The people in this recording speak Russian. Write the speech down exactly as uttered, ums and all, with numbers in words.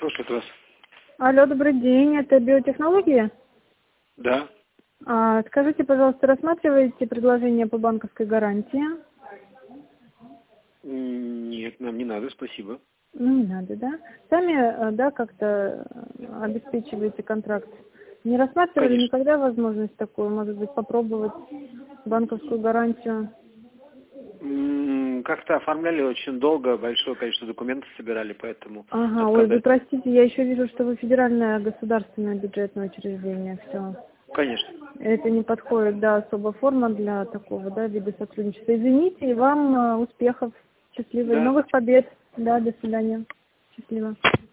Слушаю вас. Алло, добрый день. Это биотехнологии? Да. А, скажите, пожалуйста, рассматриваете предложение по банковской гарантии? Нет, нам не надо, спасибо. Ну, не надо, да? Сами, да, как-то обеспечиваете контракт? Не рассматривали Конечно. никогда возможность такую, может быть, попробовать банковскую гарантию? М, Как-то оформляли очень долго, большое количество документов собирали, поэтому Ага, ой, вы отказались. простите, я еще вижу, что вы федеральное государственное бюджетное учреждение, все. Конечно. Это не подходит, да, особо форма для такого, да, вида сотрудничества. Извините, и вам э, успехов, счастливо, и Да. новых побед. Да, до свидания. Счастливо.